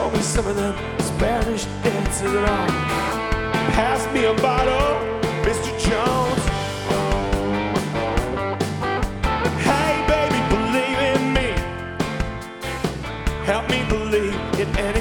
show me some of them Spanish dances and all. Pass me a bottle, Mr. Jones.